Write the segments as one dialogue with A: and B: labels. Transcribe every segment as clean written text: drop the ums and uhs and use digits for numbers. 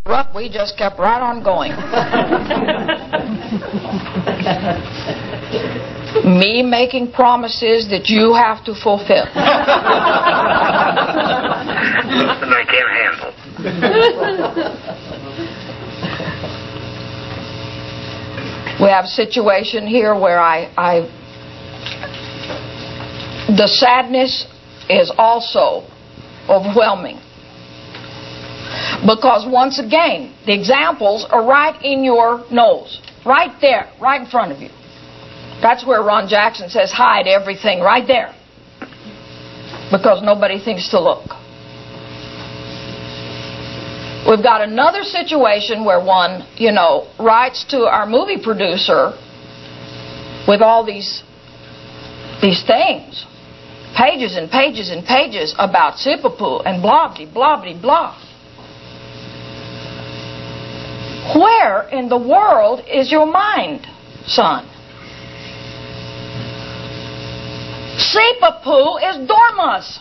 A: We just kept right on going. Me making promises that you have to fulfill.
B: Something I can't handle.
A: We have a situation here where the sadness is also overwhelming. Because once again, the examples are right in your nose. Right there, right in front of you. That's where Ron Jackson says hide everything, right there. Because nobody thinks to look. We've got another situation where one, writes to our movie producer with all these things. Pages and pages and pages about Sipapoo and blah-blah-blah-blah. Where in the world is your mind, son? Sipapoo is Dormus.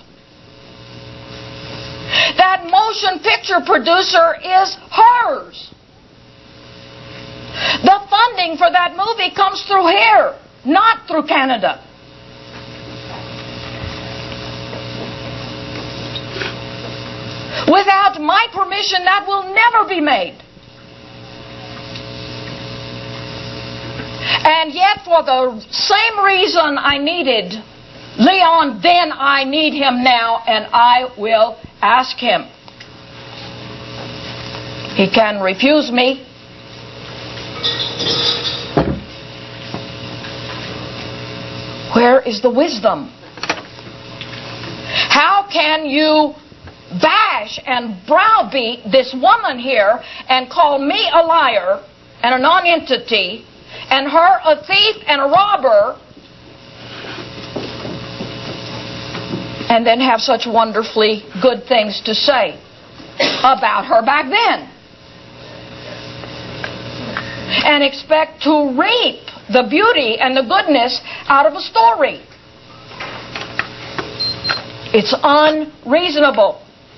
A: That motion picture producer is hers. The funding for that movie comes through here, not through Canada. Without my permission, that will never be made. And yet, for the same reason I needed Leon then, I need him now, and I will ask him. He can refuse me. Where is the wisdom? How can you bash and browbeat this woman here and call me a liar and a non-entity and her a thief and a robber, and then have such wonderfully good things to say about her back then, and expect to reap the beauty and the goodness out of a story? It's unreasonable.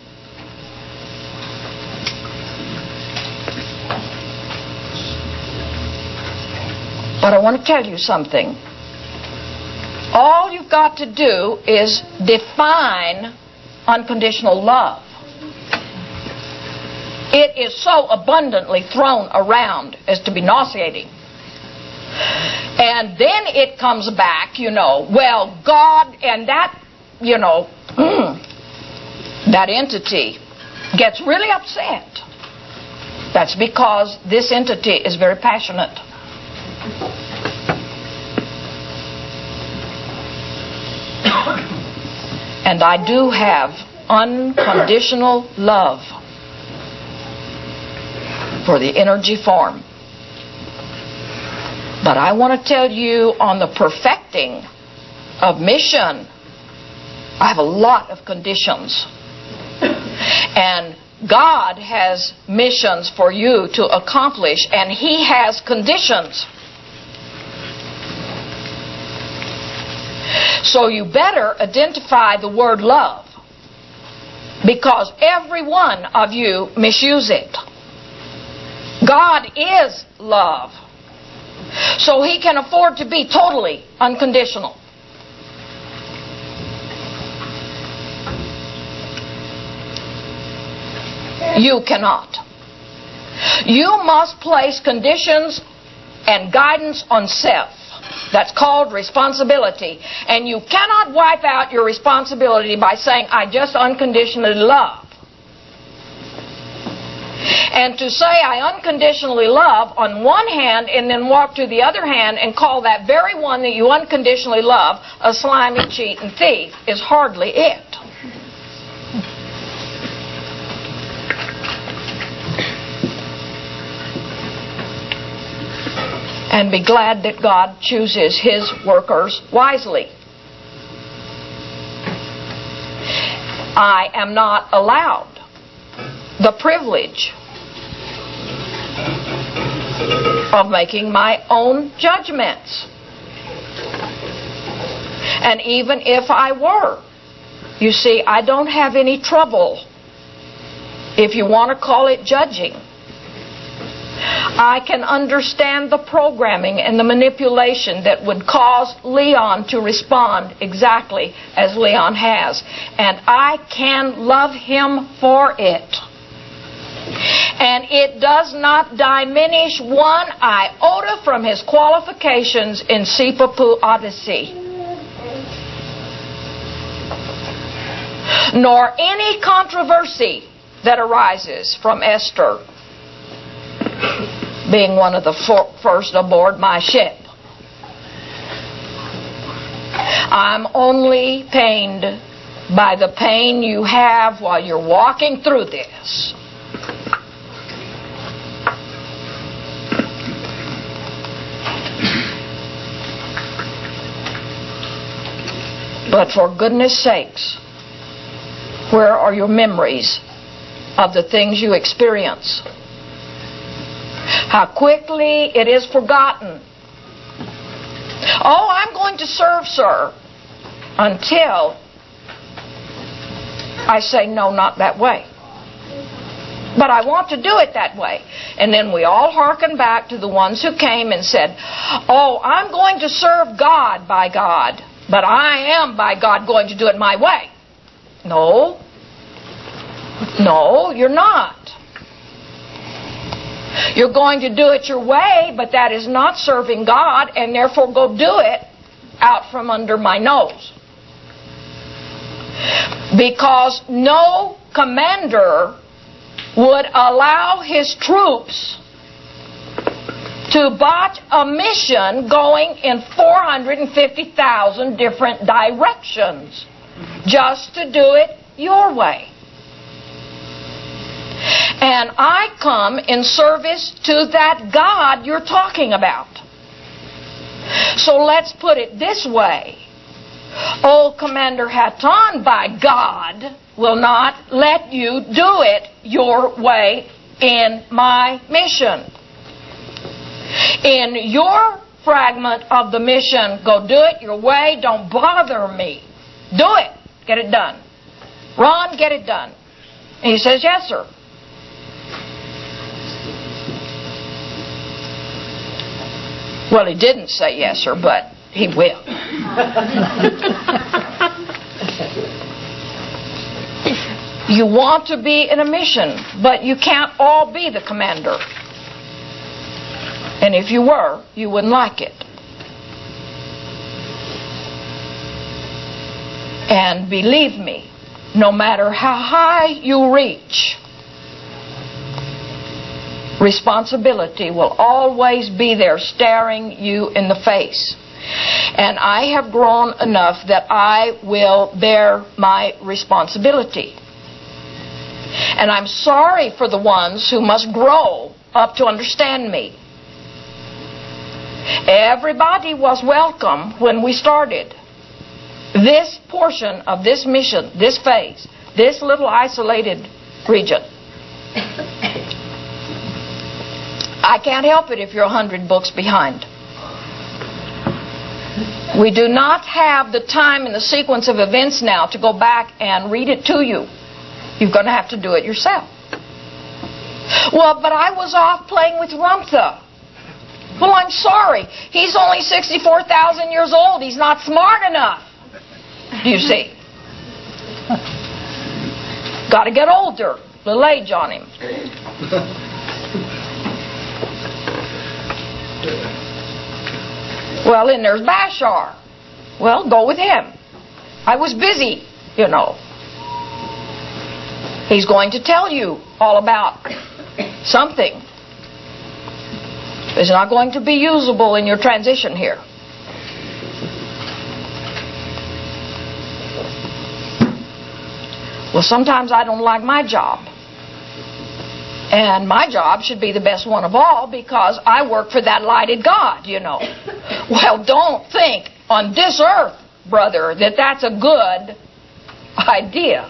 A: But I want to tell you something. All you've got to do is define unconditional love. It is so abundantly thrown around as to be nauseating. And then it comes back, well, God and that, that entity gets really upset. That's because this entity is very passionate. And I do have unconditional love for the energy form. But I want to tell you on the perfecting of mission, I have a lot of conditions. And God has missions for you to accomplish, and He has conditions. So you better identify the word love, because every one of you misuse it. God is love. So He can afford to be totally unconditional. You cannot. You must place conditions and guidance on self. That's called responsibility. And you cannot wipe out your responsibility by saying, I just unconditionally love. And to say I unconditionally love on one hand and then walk to the other hand and call that very one that you unconditionally love a slimy, cheat, and thief is hardly it. And be glad that God chooses His workers wisely. I am not allowed the privilege of making my own judgments. And even if I were, I don't have any trouble, if you want to call it judging, I can understand the programming and the manipulation that would cause Leon to respond exactly as Leon has. And I can love him for it. And it does not diminish one iota from his qualifications in Sipapu Odyssey, nor any controversy that arises from Esther being one of the first aboard my ship. I'm only pained by the pain you have while you're walking through this. But for goodness sakes, where are your memories of the things you experience? How quickly it is forgotten. Oh, I'm going to serve, sir, until I say, no, not that way. But I want to do it that way. And then we all hearken back to the ones who came and said, oh, I'm going to serve God by God, but I am by God going to do it my way. No. No, you're not. You're going to do it your way, but that is not serving God, and therefore go do it out from under my nose. Because no commander would allow his troops to botch a mission going in 450,000 different directions just to do it your way. And I come in service to that God you're talking about. So let's put it this way. Old Commander Hatton, by God, will not let you do it your way in my mission. In your fragment of the mission, go do it your way. Don't bother me. Do it. Get it done. Ron, get it done. And he says, yes, sir. Well, he didn't say yes, sir, but he will. You want to be in a mission, but you can't all be the commander. And if you were, you wouldn't like it. And believe me, no matter how high you reach, responsibility will always be there staring you in the face. And I have grown enough that I will bear my responsibility. And I'm sorry for the ones who must grow up to understand me. Everybody was welcome when we started. This portion of this mission, this phase, this little isolated region. I can't help it if you're 100 books behind. We do not have the time in the sequence of events now to go back and read it to you. You're going to have to do it yourself. Well, but I was off playing with Rumtha. Well, I'm sorry. He's only 64,000 years old. He's not smart enough. Do you see? Got to get older. Little age on him. Well, then there's Bashar. Well, go with him. I was busy, you know. He's going to tell you all about something. It's not going to be usable in your transition here. Well, sometimes I don't like my job. And my job should be the best one of all because I work for that lighted God, you know. Well, don't think on this earth, brother, that that's a good idea.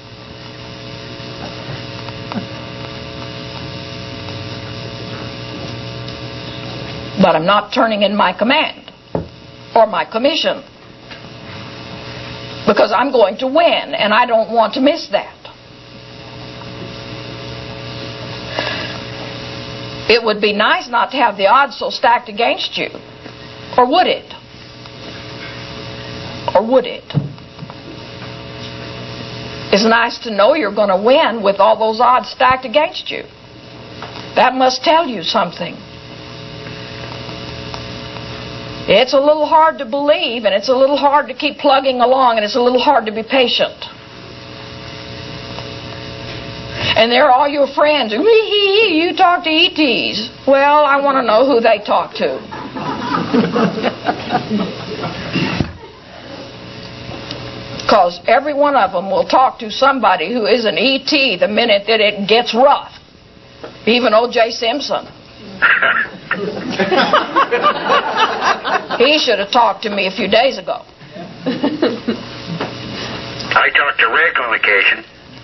A: But I'm not turning in my command or my commission because I'm going to win and I don't want to miss that. It would be nice not to have the odds so stacked against you. Or would it? Or would it? It's nice to know you're going to win with all those odds stacked against you. That must tell you something. It's a little hard to believe, and it's a little hard to keep plugging along, and it's a little hard to be patient. And they're all your friends. You talk to ETs. Well, I want to know who they talk to. Because every one of them will talk to somebody who is an ET the minute that it gets rough. Even O.J. Simpson. He should have talked to me a few days ago.
B: I talk to Rick on occasion.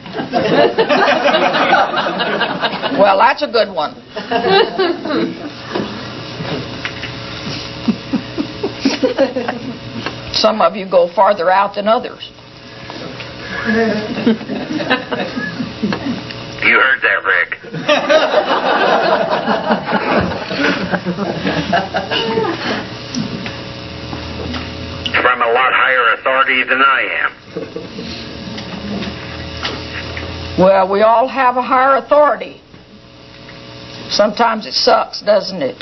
A: Well, that's a good one. Some of you go farther out than others.
B: You heard that, Rick. From a lot higher authority than I am.
A: Well, we all have a higher authority. Sometimes it sucks, doesn't it?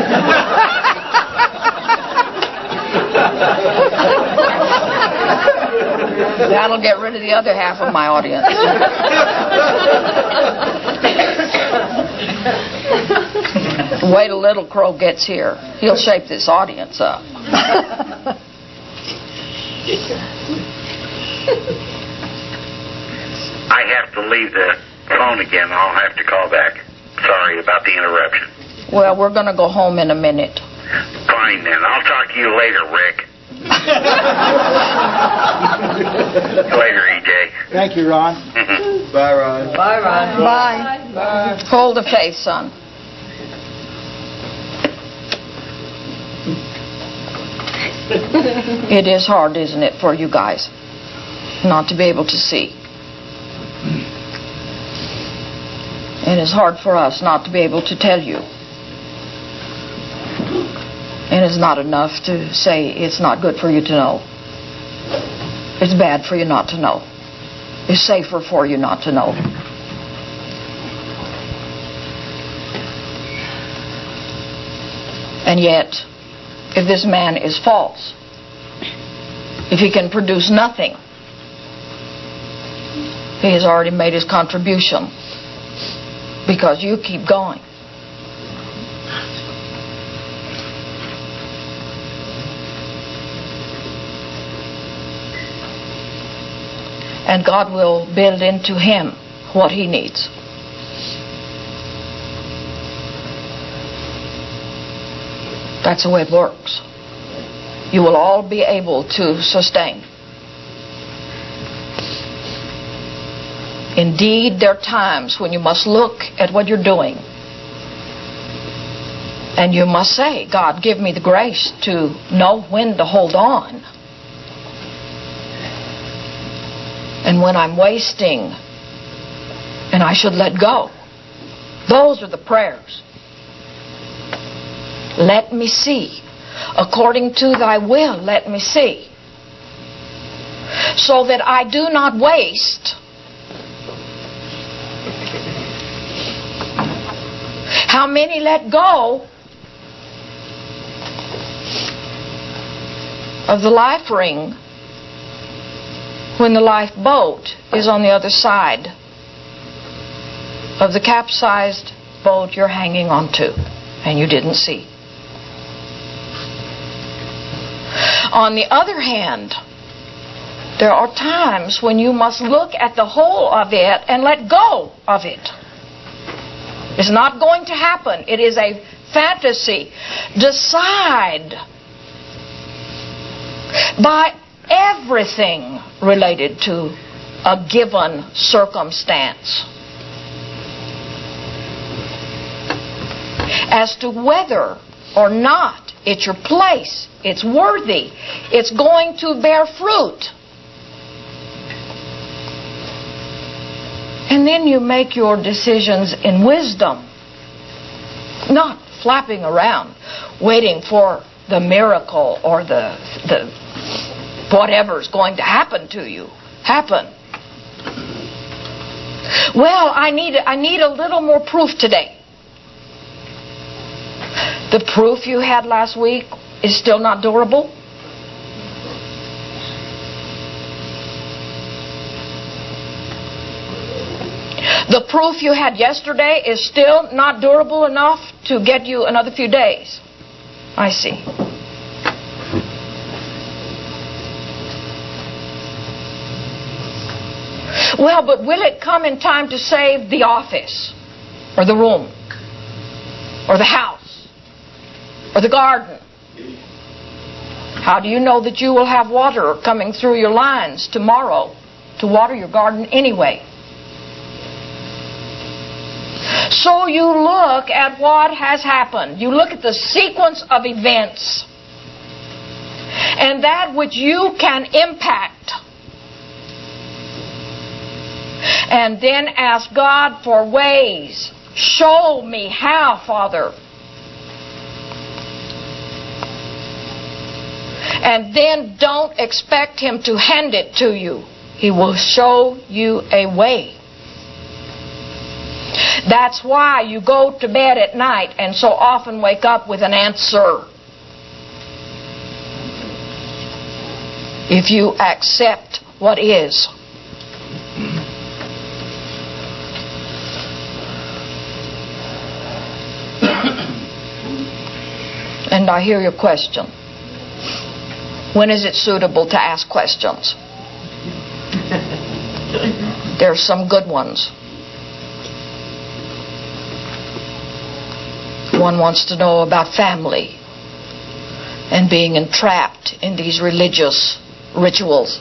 A: That'll get rid of the other half of my audience. Wait till Little Crow gets here. He'll shape this audience up.
B: I have to leave the phone again. I'll have to call back. Sorry about the interruption.
A: Well, we're going to go home in a minute.
B: Fine then. I'll talk to you later, Rick. Later, EJ.
C: Thank you, Ron. Bye, Ron.
D: Bye, Ron.
A: Bye.
D: Bye.
A: Hold the faith, son. It is hard, isn't it, for you guys not to be able to see. It is hard for us not to be able to tell you. And it's not enough to say it's not good for you to know. It's bad for you not to know. It's safer for you not to know. And yet, if this man is false, if he can produce nothing, he has already made his contribution because you keep going. And God will build into him what he needs. That's the way it works. You will all be able to sustain. Indeed, there are times when you must look at what you're doing and you must say, God, give me the grace to know when to hold on. And when I'm wasting, and I should let go. Those are the prayers. Let me see. According to thy will, let me see. So that I do not waste. How many let go of the life ring when the lifeboat is on the other side of the capsized boat you're hanging onto and you didn't see? On the other hand, there are times when you must look at the whole of it and let go of it. It's not going to happen. It is a fantasy. Decide by everything related to a given circumstance as to whether or not it's your place, it's worthy, it's going to bear fruit. And then you make your decisions in wisdom. not flapping around waiting for the miracle or the whatever's going to happen to you happen. Well, I need a little more proof today. The proof you had last week is still not durable. The proof you had yesterday is still not durable enough to get you another few days. I see. Well, but will it come in time to save the office, or the room, or the house, or the garden? How do you know that you will have water coming through your lines tomorrow to water your garden anyway? So you look at what has happened. You look at the sequence of events. And that which you can impact. And then ask God for ways. Show me how, Father. And then don't expect Him to hand it to you. He will show you a way. That's why you go to bed at night and so often wake up with an answer. If you accept what is. And I hear your question. When is it suitable to ask questions? There's some good ones. One wants to know about family and being entrapped in these religious rituals.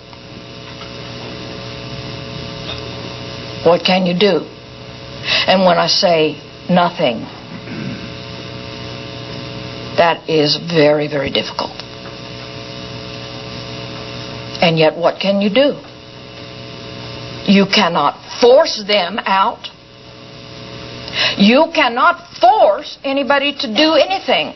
A: What can you do? And when I say nothing, that is very, very difficult. And yet, what can you do? You cannot force them out. You cannot force anybody to do anything.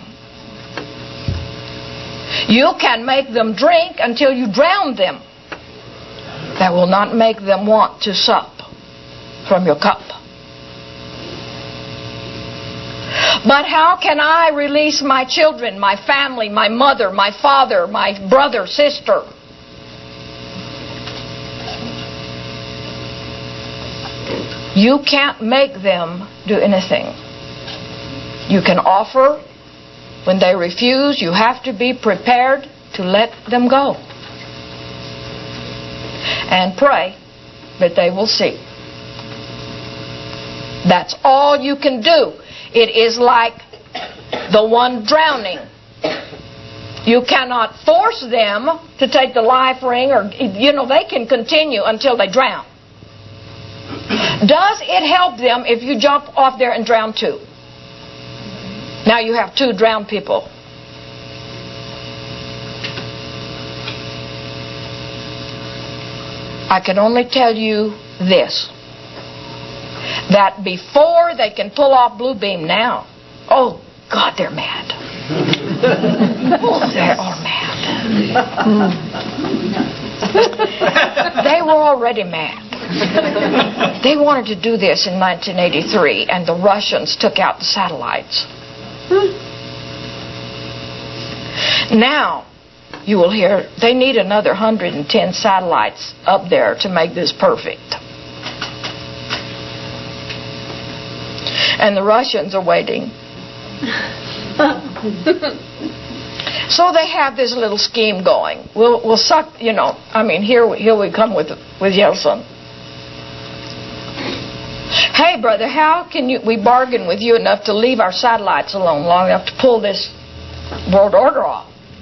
A: You can make them drink until you drown them. That will not make them want to sup from your cup. But how can I release my children, my family, my mother, my father, my brother, sister? You can't make them do anything. You can offer. When they refuse, you have to be prepared to let them go. And pray that they will see. That's all you can do. It is like the one drowning. You cannot force them to take the life ring, or, they can continue until they drown. Does it help them if you jump off there and drown too? Now you have 2 drowned people. I can only tell you this. That before they can pull off Blue Beam now, oh God, they're mad. Oh, they are mad. They were already mad. They wanted to do this in 1983, and the Russians took out the satellites. Now, you will hear, they need another 110 satellites up there to make this perfect. And the Russians are waiting. So they have this little scheme going. We'll suck, here we come with Yeltsin. Hey, brother, how can we bargain with you enough to leave our satellites alone long enough to pull this world order off?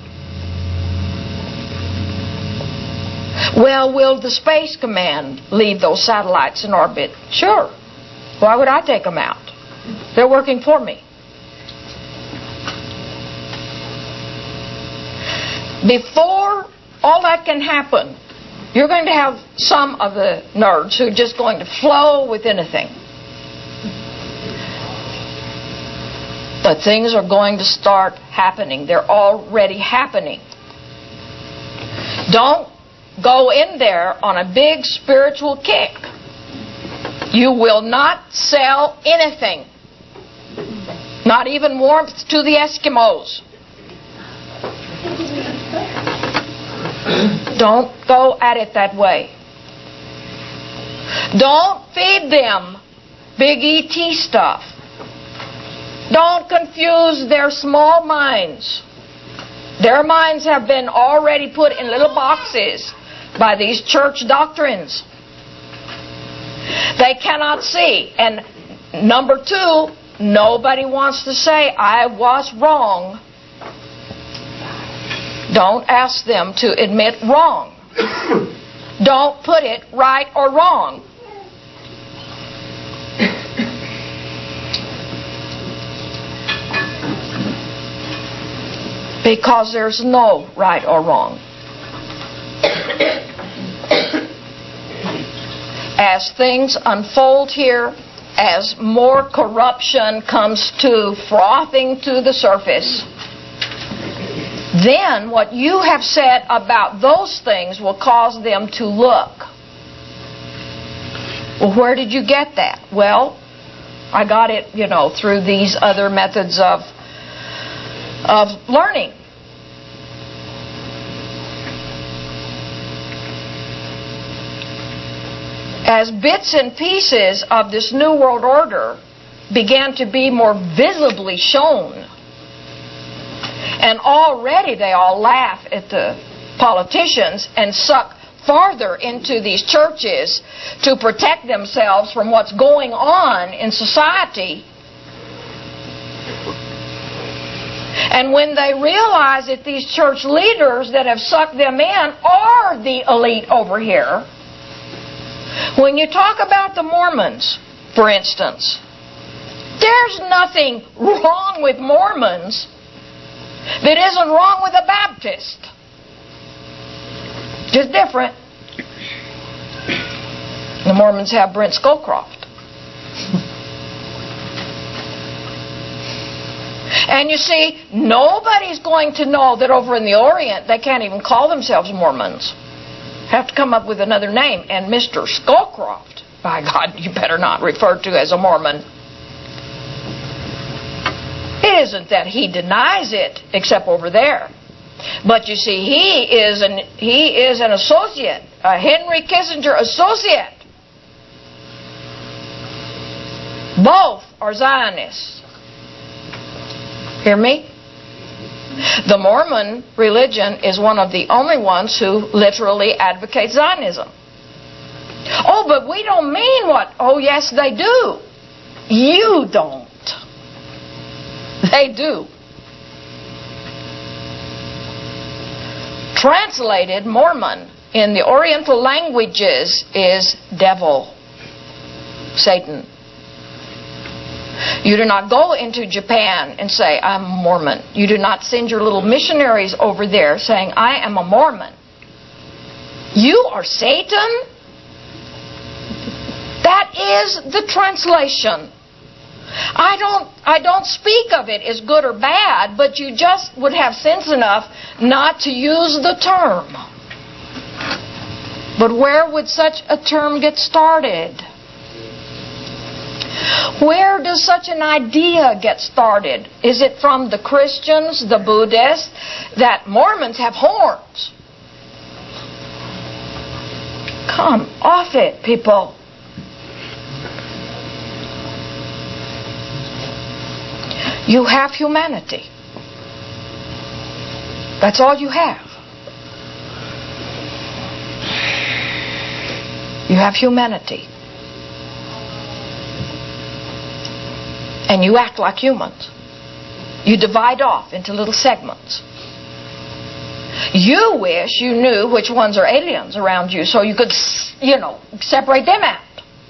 A: Well, will the Space Command leave those satellites in orbit? Sure. Why would I take them out? They're working for me. Before all that can happen, you're going to have some of the nerds who are just going to flow with anything. But things are going to start happening. They're already happening. Don't go in there on a big spiritual kick. You will not sell anything. Not even warmth to the Eskimos. Don't go at it that way. Don't feed them big ET stuff. Don't confuse their small minds. Their minds have been already put in little boxes by these church doctrines. They cannot see. And number two, nobody wants to say, I was wrong. Don't ask them to admit wrong. Don't put it right or wrong. Because there's no right or wrong. As things unfold here, as more corruption comes to frothing to the surface, then what you have said about those things will cause them to look. Well, where did you get that? Well, I got it, through these other methods of learning. As bits and pieces of this New World Order began to be more visibly shown, and already they all laugh at the politicians and suck farther into these churches to protect themselves from what's going on in society. And when they realize that these church leaders that have sucked them in are the elite over here, when you talk about the Mormons, for instance, there's nothing wrong with Mormons that isn't wrong with a Baptist. Just different. The Mormons have Brent Scowcroft. And you see, nobody's going to know that over in the Orient they can't even call themselves Mormons. Have to come up with another name. And Mr. Scowcroft, by God, you better not refer to as a Mormon. It isn't that he denies it, except over there. But you see, he is an associate, a Henry Kissinger associate. Both are Zionists. Hear me? The Mormon religion is one of the only ones who literally advocates Zionism. Oh, but we don't mean what? Oh, yes, they do. You don't. They do. Translated, Mormon in the Oriental languages is devil, Satan. You do not go into Japan and say, I'm a Mormon. You do not send your little missionaries over there saying, I am a Mormon. You are Satan? That is the translation. I don't speak of it as good or bad, but you just would have sense enough not to use the term. But where would such a term get started? Where does such an idea get started? Is it from the Christians, the Buddhists, that Mormons have horns? Come off it, people. You have humanity. That's all you have. You have humanity. And you act like humans. You divide off into little segments. You wish you knew which ones are aliens around you so you could, separate them out.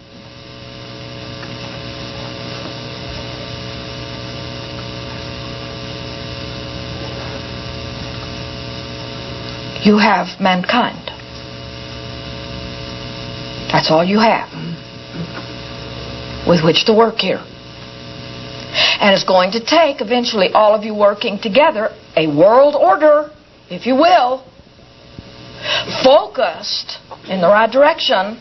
A: You have mankind. That's all you have with which to work here. And it's going to take, eventually, all of you working together, a world order, if you will, focused in the right direction.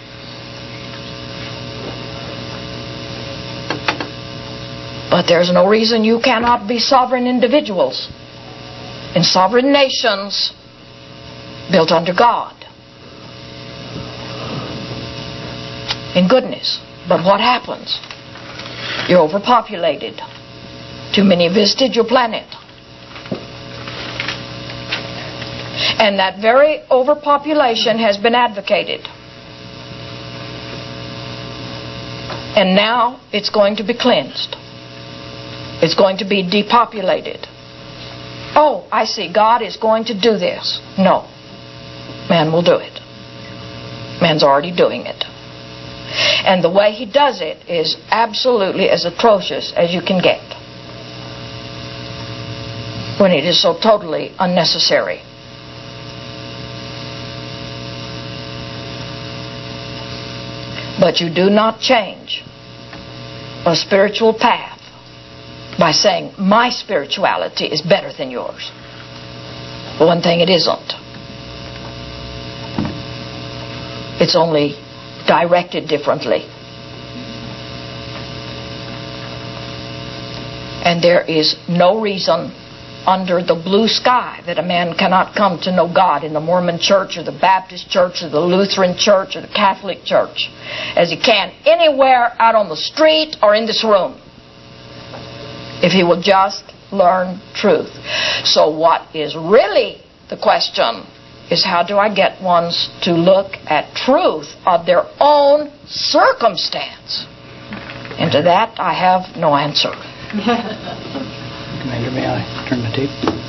A: But there's no reason you cannot be sovereign individuals in sovereign nations built under God in goodness. But what happens? You're overpopulated. Too many have visited your planet. And that very overpopulation has been advocated. And now it's going to be cleansed. It's going to be depopulated. Oh, I see. God is going to do this. No. Man will do it. Man's already doing it. And the way he does it is absolutely as atrocious as you can get. When it is so totally unnecessary. But you do not change a spiritual path by saying, my spirituality is better than yours. For one thing, it isn't. It's only directed differently. And there is no reason under the blue sky that a man cannot come to know God in the Mormon church or the Baptist church or the Lutheran church or the Catholic church as he can anywhere out on the street or in this room, if he will just learn truth. So what is really the question is, how do I get ones to look at truth of their own circumstance? And to that I have no answer.
D: Commander, may I turn the tape?